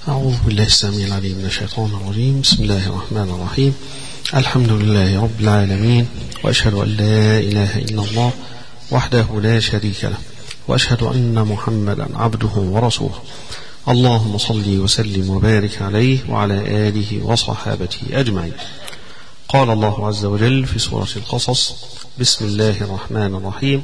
أعوذ بالله السميع العليم من الشيطان الرجيم. بسم الله الرحمن الرحيم. الحمد لله رب العالمين، وأشهد أن لا إله إلا الله وحده لا شريك له، وأشهد أن محمدا عبده ورسوله. اللهم صل وسلم وبارك عليه وعلى آله وصحابته أجمعين. قال الله عز وجل في سورة القصص: بسم الله الرحمن الرحيم.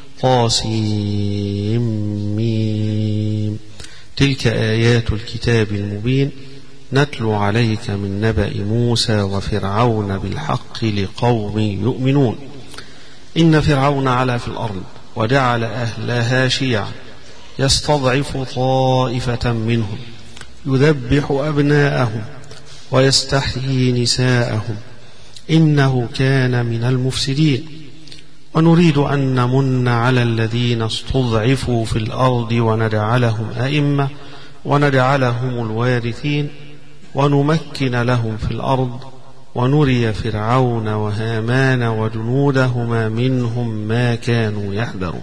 طاسيم. تلك آيات الكتاب المبين نتلو عليك من نبأ موسى وفرعون بالحق لقوم يؤمنون. إن فرعون علا في الأرض وجعل أهلها شيعا يستضعف طائفة منهم يذبح أبناءهم ويستحيي نساءهم إنه كان من المفسدين. ونريد أن نمن على الذين استضعفوا في الأرض ونجعلهم أئمة ونجعلهم الوارثين ونمكن لهم في الأرض ونري فرعون وهامان وجنودهما منهم ما كانوا يحذرون.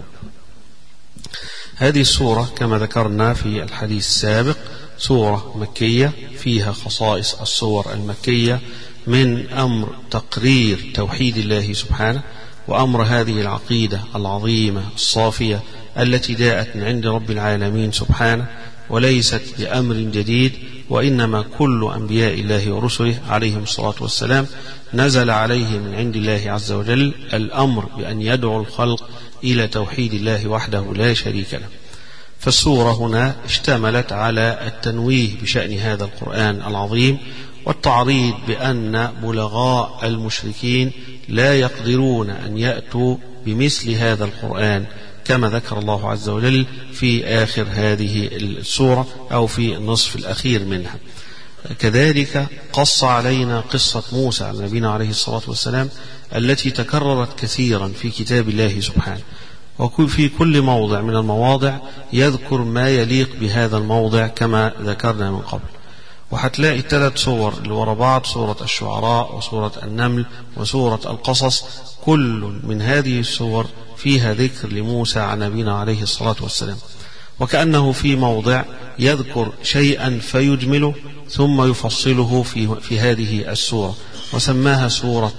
هذه السورة كما ذكرنا في الحديث السابق سورة مكية فيها خصائص السور المكية من أمر تقرير توحيد الله سبحانه، وأمر هذه العقيدة العظيمة الصافية التي جاءت من عند رب العالمين سبحانه، وليست بأمر جديد، وإنما كل أنبياء الله ورسله عليهم الصلاة والسلام نزل عليه من عند الله عز وجل الأمر بأن يدعو الخلق إلى توحيد الله وحده لا شريك له. فالسورة هنا اشتملت على التنويه بشأن هذا القرآن العظيم، والتعريض بأن بلغاء المشركين لا يقدرون أن يأتوا بمثل هذا القرآن كما ذكر الله عز وجل في آخر هذه السورة أو في النصف الأخير منها. كذلك قص علينا قصة موسى على نبينا عليه الصلاة والسلام التي تكررت كثيرا في كتاب الله سبحانه، وفي كل موضع من المواضع يذكر ما يليق بهذا الموضع كما ذكرنا من قبل. وهتلاقي الثلاث صور اللي ورا بعض، سورة الشعراء وسورة النمل وسورة القصص، كل من هذه السور فيها ذكر لموسى عن نبينا عليه الصلاة والسلام، وكأنه في موضع يذكر شيئا فيجمله ثم يفصله في هذه السورة، وسماها سورة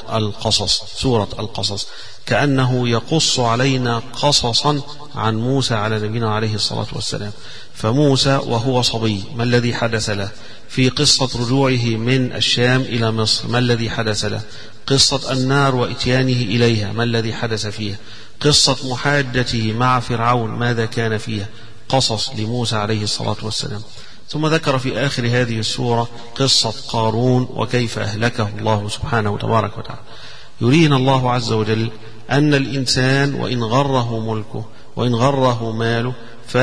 القصص، كأنه يقص علينا قصصا عن موسى على نبينا عليه الصلاة والسلام. فموسى وهو صبي ما الذي حدث له؟ في قصة رجوعه من الشام إلى مصر ما الذي حدث له؟ قصة النار وإتيانه إليها ما الذي حدث فيها؟ قصة محاجته مع فرعون ماذا كان فيها؟ قصص لموسى عليه الصلاة والسلام. ثم ذكر في آخر هذه السورة قصة قارون وكيف أهلكه الله سبحانه وتبارك وتعالى. يرينا الله عز وجل أن الإنسان وإن غره ملكه وإن غره ماله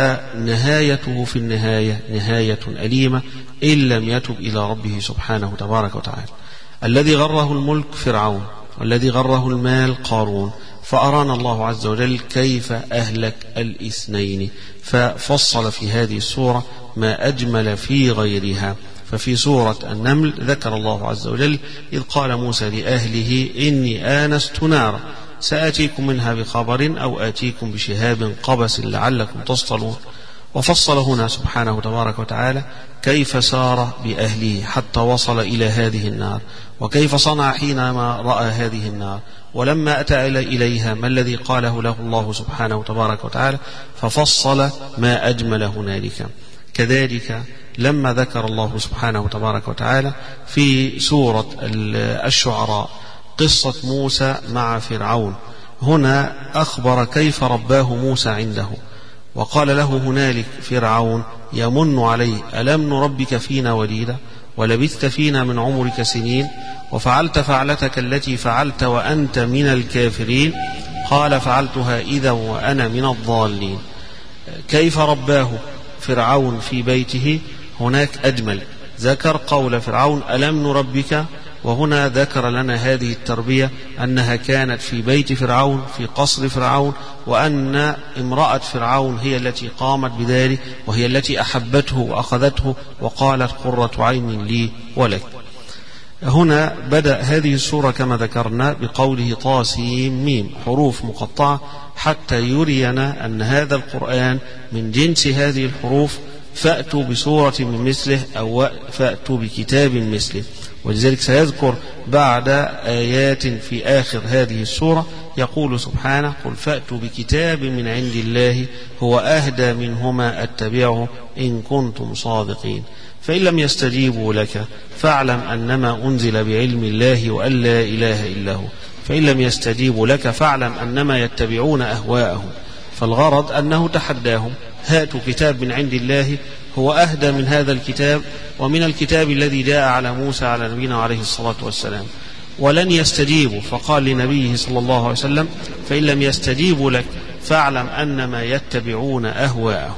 فنهايته في النهاية نهاية أليمة إن لم يتب إلى ربه سبحانه وتبارك وتعالى. الذي غره الملك فرعون، والذي غره المال قارون، فأرانا الله عز وجل كيف أهلك الاثنين، ففصل في هذه السورة ما أجمل في غيرها. ففي سورة النمل ذكر الله عز وجل إذ قال موسى لأهله إني آنست نارا سآتيكم منها بخبر أو آتيكم بشهاب قبس لعلكم تصطلون. وفصل هنا سبحانه تبارك وتعالى كيف سار بأهله حتى وصل إلى هذه النار، وكيف صنع حينما رأى هذه النار، ولما أتى إليها ما الذي قاله له الله سبحانه تبارك وتعالى، ففصل ما أجمل هنالك. كذلك لما ذكر الله سبحانه تبارك وتعالى في سورة الشعراء قصة موسى مع فرعون، هنا أخبر كيف رباه موسى عنده، وقال له هنالك فرعون يمن عليه ألم نربك فينا وليدا ولبثت فينا من عمرك سنين وفعلت فعلتك التي فعلت وأنت من الكافرين، قال فعلتها إذا وأنا من الضالين. كيف رباه فرعون في بيته هناك أجمل، ذكر قول فرعون ألم نربك، وهنا ذكر لنا هذه التربية أنها كانت في بيت فرعون في قصر فرعون، وأن امرأة فرعون هي التي قامت بذلك، وهي التي أحبته وأخذته وقالت قرة عين لي ولك. هنا بدأ هذه السورة كما ذكرنا بقوله طاسيم ميم، حروف مقطعة حتى يرينا أن هذا القرآن من جنس هذه الحروف فأتوا بسورة من مثله أو فأتوا بكتاب مثله. ولذلك سيذكر بعد آيات في آخر هذه السورة يقول سبحانه: قل فأتوا بكتاب من عند الله هو أهدى منهما أتبعه إن كنتم صادقين. فإن لم يستجيبوا لك فاعلم أنما أنزل بعلم الله وأن لا إله إلا هو. فإن لم يستجيبوا لك فاعلم أنما يتبعون أهواءهم. فالغرض أنه تحداهم: هاتوا كتاب من عند الله هو أهدى من هذا الكتاب ومن الكتاب الذي جاء على موسى على نبينا عليه الصلاة والسلام. ولن يستجيبوا، فقال لنبيه صلى الله عليه وسلم: فإن لم يستجيبوا لك فاعلم أنما يتبعون أهواءهم.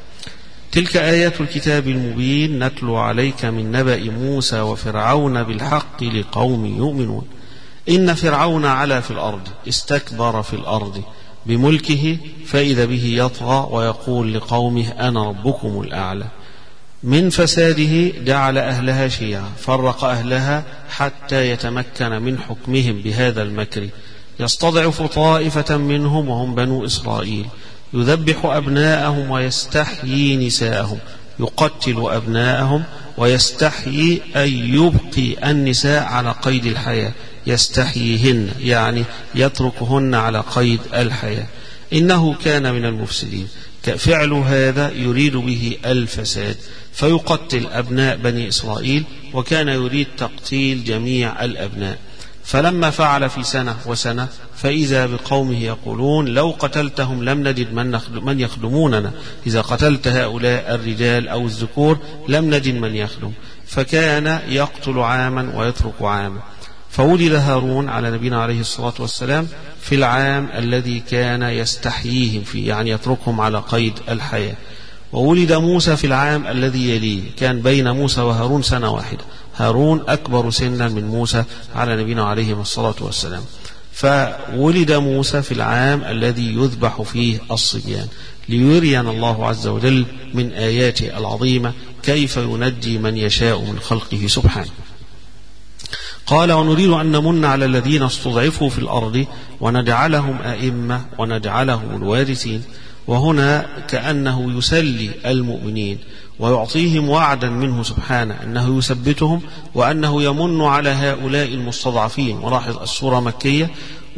تلك آيات الكتاب المبين نتلو عليك من نبأ موسى وفرعون بالحق لقوم يؤمنون. إن فرعون علا في الأرض استكبر في الأرض بملكه فإذا به يطغى ويقول لقومه أنا ربكم الأعلى. من فساده جعل أهلها شيعا فرق أهلها حتى يتمكن من حكمهم بهذا المكر. يستضعف طائفة منهم وهم بنو إسرائيل، يذبح أبناءهم ويستحيي نساءهم، يقتل أبناءهم ويستحيي أن يبقي النساء على قيد الحياة، يستحييهن يعني يتركهن على قيد الحياة. إنه كان من المفسدين. فعل هذا يريد به الفساد، فيقتل أبناء بني إسرائيل، وكان يريد تقتيل جميع الأبناء. فلما فعل في سنة وسنة فإذا بقومه يقولون لو قتلتهم لم نجد من يخدموننا، إذا قتلت هؤلاء الرجال أو الذكور لم نجد من يخدم. فكان يقتل عاما ويترك عاما. فولد هارون على نبينا عليه الصلاة والسلام في العام الذي كان يستحييهم فيه، يعني يتركهم على قيد الحياة. وولد موسى في العام الذي يليه، كان بين موسى وهارون سنة واحدة، هارون أكبر سنا من موسى على نبينا عليه الصلاة والسلام. فولد موسى في العام الذي يذبح فيه الصبيان، ليرينا الله عز وجل من آياته العظيمة كيف ينجي من يشاء من خلقه سبحانه. قال: ونريد أن نمن على الذين استضعفوا في الأرض ونجعلهم أئمة ونجعلهم الوارثين. وهنا كأنه يسلي المؤمنين ويعطيهم وعدا منه سبحانه أنه يثبتهم وأنه يمن على هؤلاء المستضعفين. ولاحظ السورة مكية،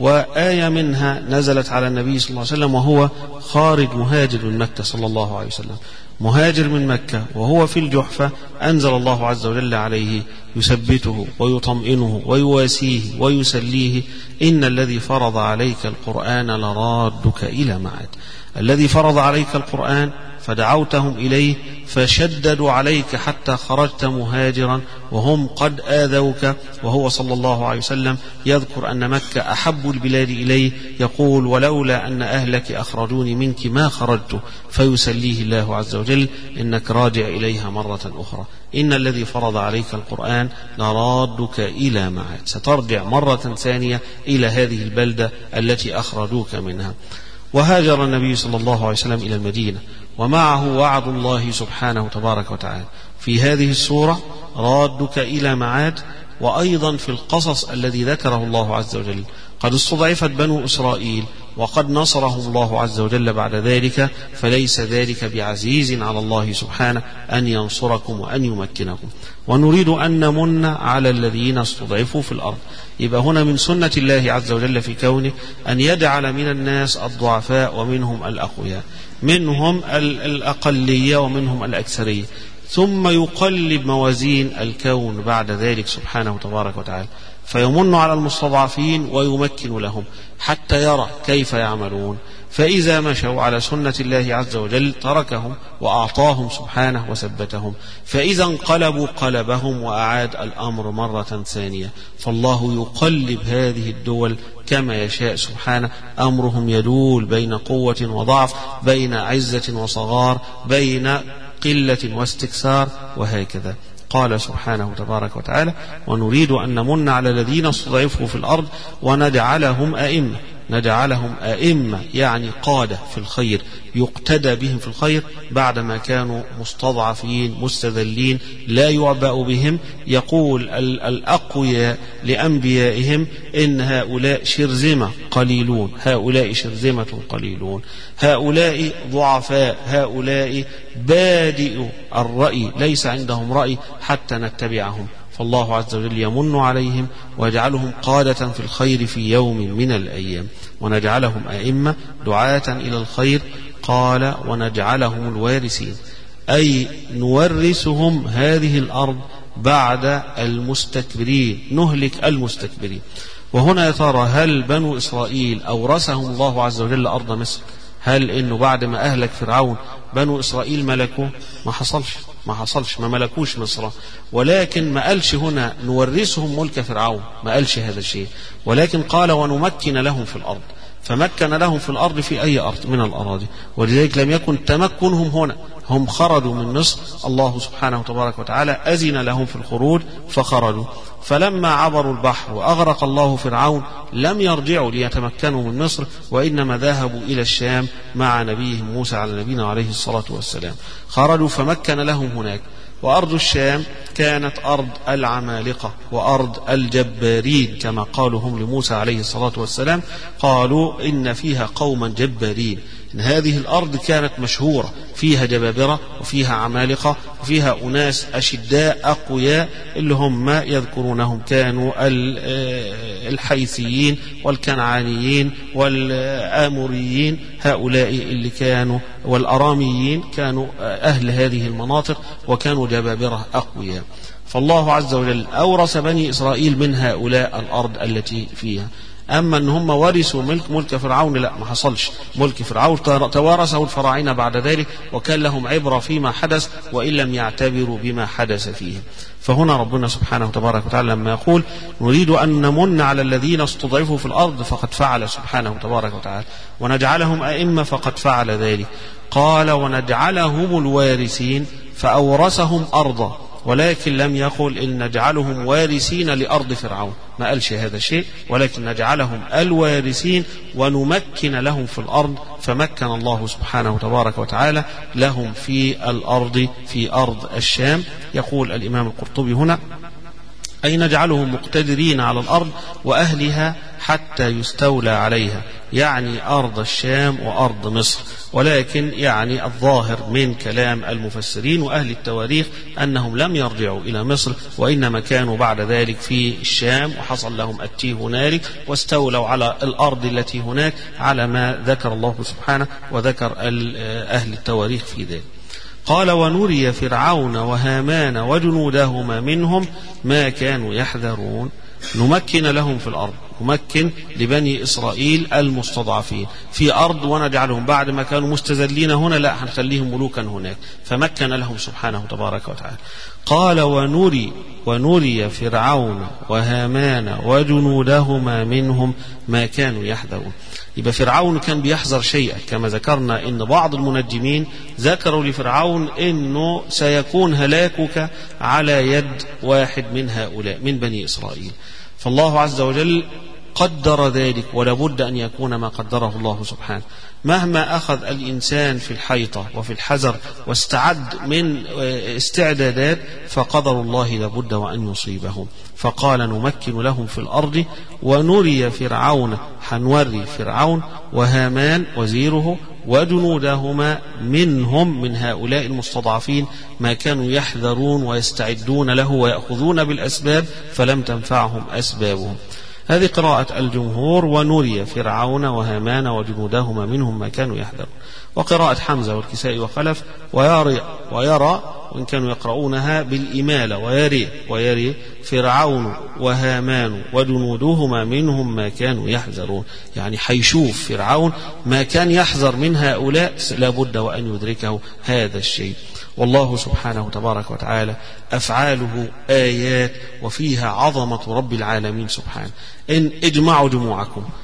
وآية منها نزلت على النبي صلى الله عليه وسلم وهو خارج مهاجر من مكة صلى الله عليه وسلم، مهاجر من مكة وهو في الجحفة، أنزل الله عز وجل عليه يثبته ويطمئنه ويواسيه ويسليه: إن الذي فرض عليك القرآن لرادك إلى معاد. الذي فرض عليك القرآن فدعوتهم إليه فشددوا عليك حتى خرجت مهاجرا وهم قد آذوك. وهو صلى الله عليه وسلم يذكر أن مكة أحب البلاد إليه، يقول: ولولا أن أهلك أخرجوني منك ما خرجت. فيسليه الله عز وجل: إنك راجع إليها مرة أخرى. إن الذي فرض عليك القرآن لرادك إلى معاد، سترجع مرة ثانية إلى هذه البلدة التي أخرجوك منها. وهاجر النبي صلى الله عليه وسلم إلى المدينة، ومعه وعد الله سبحانه تبارك وتعالى في هذه السورة: رادك إلى معاد. وأيضا في القصص الذي ذكره الله عز وجل قد استضعفت بنو إسرائيل وقد نصرهم الله عز وجل بعد ذلك، فليس ذلك بعزيز على الله سبحانه أن ينصركم وأن يمكنكم. ونريد أن نمن على الذين استضعفوا في الأرض. يبقى هنا من سنة الله عز وجل في كونه أن يجعل من الناس الضعفاء ومنهم الأقوياء، منهم الأقلية ومنهم الأكثرية، ثم يقلب موازين الكون بعد ذلك سبحانه تبارك وتعالى، فيمن على المستضعفين ويمكن لهم حتى يرى كيف يعملون. فإذا مشوا على سنة الله عز وجل تركهم وأعطاهم سبحانه وثبتهم، فإذا انقلبوا قلبهم وأعاد الأمر مرة ثانية. فالله يقلب هذه الدول كما يشاء سبحانه، أمرهم يدول بين قوة وضعف، بين عزة وصغار، بين قلة واستكثار، وهكذا. قال سبحانه تبارك وتعالى: ونريد أن نمن على الذين استضعفوا في الأرض ونجعلهم أئمة. نجعلهم أئمة يعني قادة في الخير يقتدى بهم في الخير بعدما كانوا مستضعفين مستذلين لا يعبأ بهم. يقول الأقوياء لأنبيائهم إن هؤلاء شرذمة قليلون، هؤلاء شرذمة قليلون، هؤلاء ضعفاء، هؤلاء بادئ الرأي ليس عندهم رأي حتى نتبعهم. فالله عز وجل يمن عليهم ويجعلهم قادة في الخير في يوم من الأيام، ونجعلهم أئمة دعاة إلى الخير. قال ونجعلهم الوارثين، أي نورثهم هذه الأرض بعد المستكبرين، نهلك المستكبرين. وهنا يا ترى هل بنو إسرائيل أورثهم الله عز وجل أرض مصر؟ هل إنه بعد ما أهلك فرعون بنو إسرائيل ملكوا؟ ما حصلش، ما ملكوش مصر. ولكن ما قالش هنا نورثهم ملك فرعون، ما قالش هذا الشيء، ولكن قال ونمكن لهم في الأرض. فمكن لهم في الأرض في أي أرض من الأراضي، ولذلك لم يكن تمكنهم هنا، هم خرجوا من مصر، الله سبحانه وتبارك وتعالى أذن لهم في الخروج فخرجوا. فلما عبروا البحر وأغرق الله فرعون لم يرجعوا ليتمكنوا من مصر، وإنما ذهبوا إلى الشام مع نبيهم موسى على نبينا عليه الصلاة والسلام. خرجوا فمكن لهم هناك. وأرض الشام كانت أرض العمالقة وأرض الجبارين، كما قالوا هم لموسى عليه الصلاة والسلام، قالوا إن فيها قوما جبارين. إن هذه الأرض كانت مشهورة، فيها جبابرة وفيها عمالقة وفيها أناس أشداء أقوياء اللي هم يذكرونهم كانوا الحيثيين والكنعانيين والآموريين، هؤلاء اللي كانوا والأراميين كانوا أهل هذه المناطق وكانوا جبابرة أقوياء. فالله عز وجل أورث بني إسرائيل من هؤلاء الأرض التي فيها. أما أن هم ورثوا ملك فرعون لا، ما حصلش. ملك فرعون توارثه الفراعنة بعد ذلك، وكان لهم عبرة فيما حدث وإن لم يعتبروا بما حدث فيه. فهنا ربنا سبحانه وتبارك وتعالى لما يقول نريد أن نمن على الذين استضعفوا في الأرض فقد فعل سبحانه وتبارك وتعالى، ونجعلهم أئمة فقد فعل ذلك. قال ونجعلهم الوارثين، فأورثهم أرضا، ولكن لم يقل إن نجعلهم وارثين لأرض فرعون، ما قالش هذا الشيء، ولكن نجعلهم الوارثين ونمكن لهم في الأرض. فمكن الله سبحانه وتبارك وتعالى لهم في الأرض، في أرض الشام. يقول الإمام القرطبي هنا أي نجعلهم مقتدرين على الأرض وأهلها حتى يستولى عليها، يعني أرض الشام وأرض مصر. ولكن يعني الظاهر من كلام المفسرين وأهل التواريخ أنهم لم يرجعوا إلى مصر، وإنما كانوا بعد ذلك في الشام، وحصل لهم التيه هنالك واستولوا على الأرض التي هناك على ما ذكر الله سبحانه وذكر أهل التواريخ في ذلك. قال ونري فرعون وهامان وجنودهما منهم ما كانوا يحذرون. نمكن لهم في الأرض، نمكن لبني إسرائيل المستضعفين في أرض، ونجعلهم بعد ما كانوا مستذلين هنا لا، هنخليهم ملوكا هناك. فمكن لهم سبحانه تبارك وتعالى. قال ونري فرعون وهامان وجنودهما منهم ما كانوا يحذرون. يبقى فرعون كان بيحذر شيئا، كما ذكرنا إن بعض المنجمين ذكروا لفرعون إنه سيكون هلاكك على يد واحد من هؤلاء من بني إسرائيل. فالله عز وجل قدر ذلك، ولا بد أن يكون ما قدره الله سبحانه. مهما أخذ الإنسان في الحيطة وفي الحذر واستعد من استعدادات، فقدر الله لابد وأن يصيبهم. فقال نمكن لهم في الأرض ونري فرعون، حنوري فرعون وهامان وزيره وجنودهما منهم من هؤلاء المستضعفين ما كانوا يحذرون ويستعدون له ويأخذون بالأسباب فلم تنفعهم أسبابهم. هذه قراءة الجمهور، ونري فرعون وهامان وجنودهما منهم ما كانوا يحذرون. وقراءة حمزة والكسائي وخلف ويرى وإن كانوا يقرؤونها بالإمالة ويري فرعون وهامان وجنودهما منهم ما كانوا يحذرون، يعني حيشوف فرعون ما كان يحذر من هؤلاء لابد وأن يدركه هذا الشيء. والله سبحانه تبارك وتعالى أفعاله آيات وفيها عظمة رب العالمين سبحانه. إن اجمعوا جموعكم،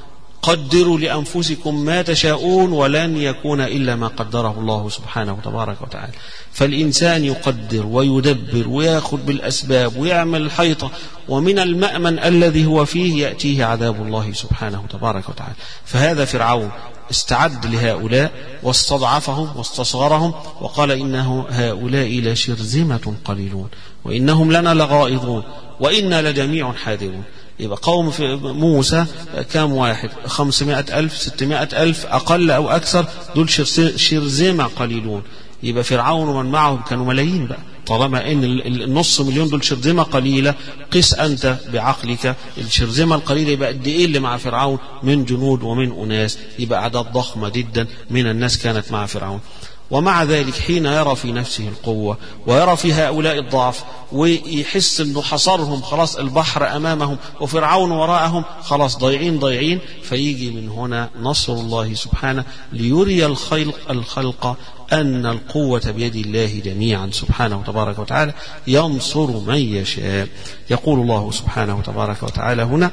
قدروا لأنفسكم ما تشاءون ولن يكون إلا ما قدره الله سبحانه وتبارك وتعالى. فالإنسان يقدر ويدبر ويأخذ بالأسباب ويعمل الحيطة، ومن المأمن الذي هو فيه يأتيه عذاب الله سبحانه وتبارك وتعالى. فهذا فرعون استعد لهؤلاء واستضعفهم واستصغرهم وقال إنه هؤلاء لشرذمة قليلون وإنهم لنا لغائظون وإنا لجميع حاذرون. يبقى قوم في موسى كام واحد؟ 500,000 600,000 أقل أو أكثر، دول شرذمة قليلون. يبقى فرعون ومن معه كانوا ملايين بقى. طالما ان النص مليون دول شرذمة قليلة، قس أنت بعقلك الشرذمة القليلة يبقى قد إيه اللي مع فرعون من جنود ومن أناس. يبقى أعداد ضخمة جدا من الناس كانت مع فرعون. ومع ذلك حين يرى في نفسه القوة ويرى في هؤلاء الضعف ويحس أنه حصرهم خلاص، البحر أمامهم وفرعون وراءهم، خلاص ضيعين، فيجي من هنا نصر الله سبحانه ليري الخلق أن القوة بيد الله جميعا سبحانه وتبارك وتعالى، ينصر من يشاء. يقول الله سبحانه وتبارك وتعالى هنا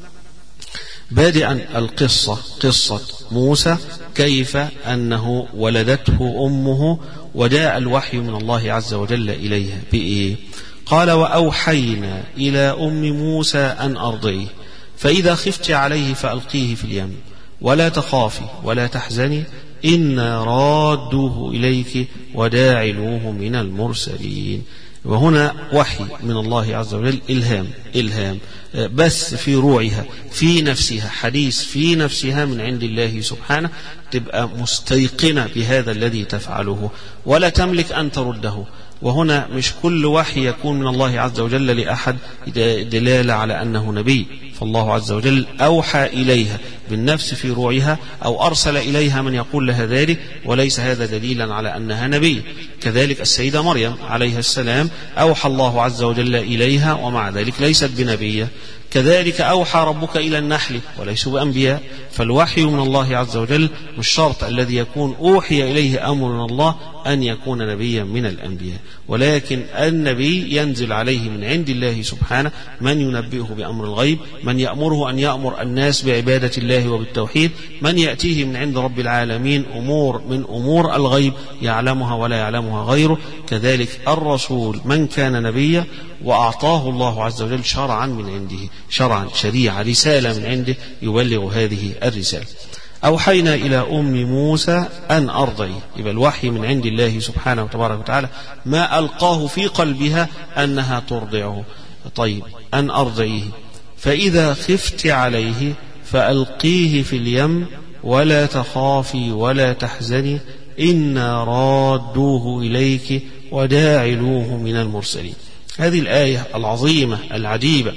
بادئا القصة، قصة موسى كيف أنه ولدته أمه وجاء الوحي من الله عز وجل إليها بإيه؟ قال وأوحينا إلى أم موسى أن أرضعيه فإذا خفت عليه فألقيه في اليم ولا تخافي ولا تحزني إنا رادوه إليك وداعلوه من المرسلين. وهنا وحي من الله عز وجل، إلهام بس في روعها في نفسها، حديث في نفسها من عند الله سبحانه، تبقى مستيقنة بهذا الذي تفعله ولا تملك أن ترده. وهنا مش كل وحي يكون من الله عز وجل لأحد دلالة على أنه نبي، فالله عز وجل أوحى إليها بالنفس في روعها أو أرسل إليها من يقول لها ذلك، وليس هذا دليلا على أنها نبي. كذلك السيدة مريم عليها السلام أوحى الله عز وجل إليها ومع ذلك ليست بنبية. كذلك أوحى ربك إلى النحل وليسوا بأنبياء. فالوحي من الله عز وجل مش شرط الذي يكون أوحي إليه أمر من الله أن يكون نبيا من الأنبياء، ولكن النبي ينزل عليه من عند الله سبحانه من ينبئه بأمر الغيب، من يأمره أن يأمر الناس بعبادة الله وبالتوحيد، من يأتيه من عند رب العالمين أمور من أمور الغيب يعلمها ولا يعلمها غيره. كذلك الرسول من كان نبيا وأعطاه الله عز وجل شرعا من عنده، شرعا شريعة رسالة من عنده يبلغ هذه الرسالة. أوحينا إلى أم موسى أن أرضعيه، يبقى الوحي من عند الله سبحانه وتبارك وتعالى ما ألقاه في قلبها أنها ترضعه. طيب أن أرضعيه فإذا خفت عليه فألقيه في اليم ولا تخافي ولا تحزني إنا رادوه إليك وداعلوه من المرسلين. هذه الآية العظيمة العجيبة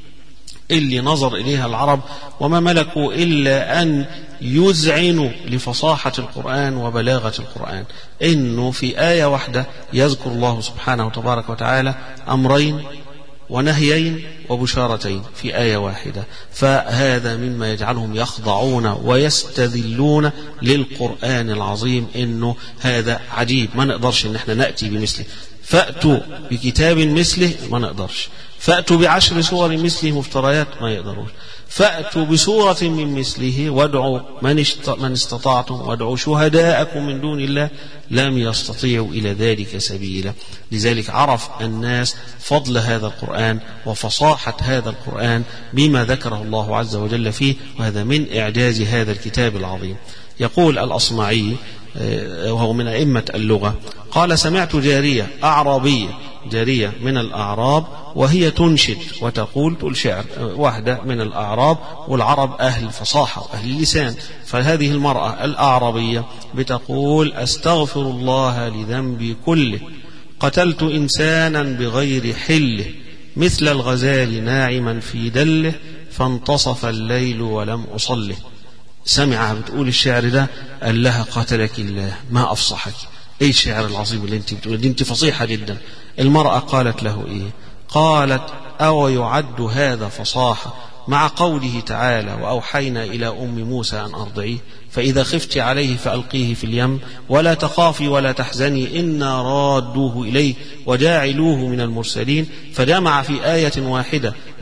اللي نظر إليها العرب وما ملكوا إلا أن يذعنوا لفصاحة القرآن وبلاغة القرآن، إنه في آية واحدة يذكر الله سبحانه وتبارك وتعالى أمرين ونهيين وبشارتين في آية واحدة. فهذا مما يجعلهم يخضعون ويستذلون للقرآن العظيم، إنه هذا عجيب ما نقدرش إن احنا نأتي بمثله. فأتوا بكتاب مثله ما نقدرش، فأتوا ب10 سور مثله مفتريات ما يقدروش، فأتوا بسورة من مثله وادعوا من استطعتم وادعوا شهداءكم من دون الله لم يستطيعوا إلى ذلك سبيلا. لذلك عرف الناس فضل هذا القرآن وفصاحة هذا القرآن بما ذكره الله عز وجل فيه، وهذا من إعجاز هذا الكتاب العظيم. يقول الأصمعي وهو من أئمة اللغة قال سمعت جارية أعرابية، جارية من الأعراب وهي تنشد وتقول شعر، واحدة من الأعراب، والعرب أهل فصاحة وأهل اللسان، فهذه المرأة الأعرابية بتقول أستغفر الله لذنبي كله، قتلت إنسانا بغير حله، مثل الغزال ناعما في دله، فانتصف الليل ولم أصله. سمعها بتقول الشعر ده، قال لها قتلك الله ما أفصحك، ايه الشعر العظيم اللي انت بتقول دي، انت فصيحة جدا. المرأة قالت له ايه؟ قالت أو يعد هذا فصاحة مع قوله تعالى وأوحينا إلى أم موسى أن أرضعيه فإذا خفت عليه فألقيه في اليم ولا تخافي ولا تحزني إنا رادوه إليه وجاعلوه من المرسلين. فجمع في آية واحدة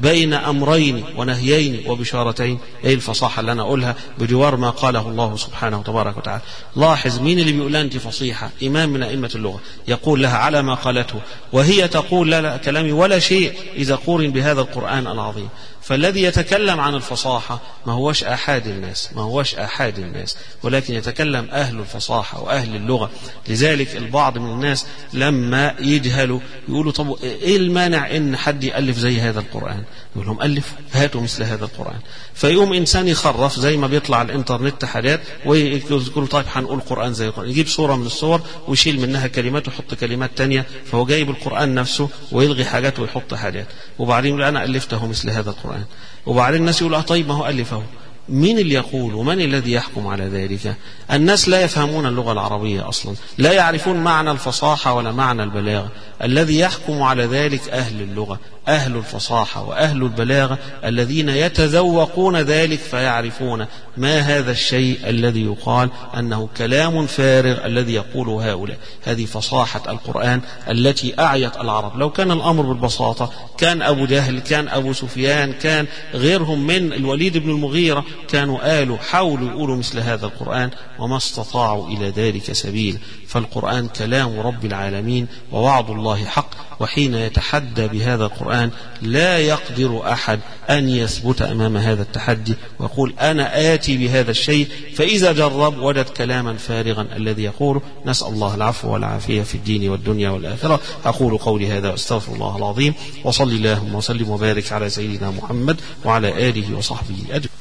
بين أمرين ونهيين وبشارتين. إيه الفصاحة اللي أنا أقولها بجوار ما قاله الله سبحانه تبارك وتعالى؟ لاحظ مين اللي بيقول أنت فصيحة؟ إمام من أئمة اللغة يقول لها على ما قالته، وهي تقول لا كلامي ولا شيء إذا قورن بهذا القرآن العظيم. فالذي يتكلم عن الفصاحة ما هوش أحد الناس، ولكن يتكلم أهل الفصاحة وأهل اللغة. لذلك البعض من الناس لما يجهلوا يقولوا طب إيه المانع إن حد يألف زي هذا القرآن؟ يقول لهم ألفوا، هاتوا مثل هذا القرآن. فيقوم إنسان يخرف زي ما بيطلع على الإنترنت حاجات ويقول طيب هنقول قرآن زي القرآن، يجيب صورة من الصور ويشيل منها كلمات ويحط كلمات تانية، فهو جايب القرآن نفسه ويلغي حاجات ويحط حاجات، وبعدين يقول أنا ألفته مثل هذا القرآن. وبعدين الناس يقولوا طيب ما هو ألفه. مين اللي يقول ومن الذي يحكم على ذلك؟ الناس لا يفهمون اللغة العربية أصلا، لا يعرفون معنى الفصاحة ولا معنى البلاغة. الذي يحكم على ذلك أهل اللغة، أهل الفصاحة وأهل البلاغة، الذين يتذوقون ذلك فيعرفون ما هذا الشيء الذي يقال أنه كلام فارغ الذي يقوله هؤلاء. هذه فصاحة القرآن التي أعيت العرب. لو كان الأمر بالبساطة كان أبو جهل، كان أبو سفيان، كان غيرهم من الوليد بن المغيرة كانوا حاولوا يقولوا مثل هذا القرآن وما استطاعوا إلى ذلك سبيل. فالقرآن كلام رب العالمين ووعد الله حق، وحين يتحدى بهذا القرآن لا يقدر أحد أن يثبت أمام هذا التحدي ويقول أنا آتي بهذا الشيء، فإذا جرب وجد كلاما فارغا الذي يقوله. نسأل الله العفو والعافية في الدين والدنيا والآخرة. أقول قولي هذا واستغفر الله العظيم، وصلي اللهم وسلم وبارك على سيدنا محمد وعلى آله وصحبه أجمعين.